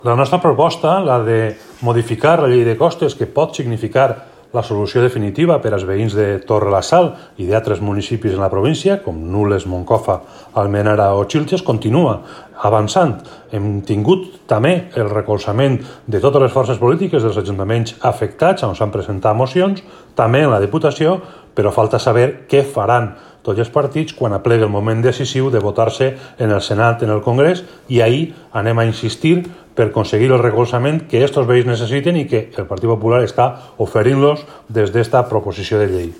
La nostra proposta, la de modificar la llei de costes, que pot significar la solució definitiva per als veïns de Torre la Sal i d'altres municipis en la província, com Nules, Moncofa, Almenara o Xilxes, continua avançant. Hem tingut també el recolzament de totes les forces polítiques dels ajuntaments afectats, on s'han presentat mocions, també en la Diputació, però falta saber què faran tots els partits quan aplegui el moment decisiu de votar-se en el Senat, en el Congrés, i ahir anem a insistir per aconseguir el recolzament que aquests veïns necessiten i que el Partit Popular està oferint-los des d'esta proposició de llei.